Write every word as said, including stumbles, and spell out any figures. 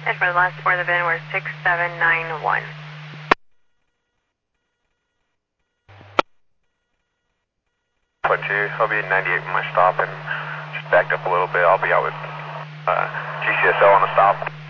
And for the last four of the V I N, we're six seven nine one. Put two, I'll be at ninety-eight with my stop and just backed up a little bit. I'll be out with uh, G C S L on the stop.